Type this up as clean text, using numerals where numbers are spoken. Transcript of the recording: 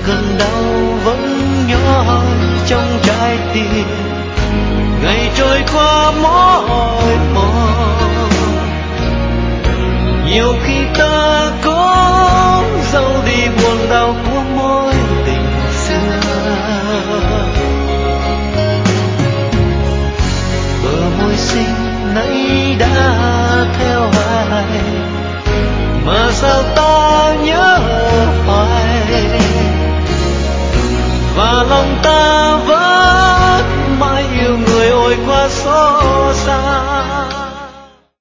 cơn đau vẫn nhỏ trong trái tim. Ngày trôi qua mỏi mòn, nhiều khi ta có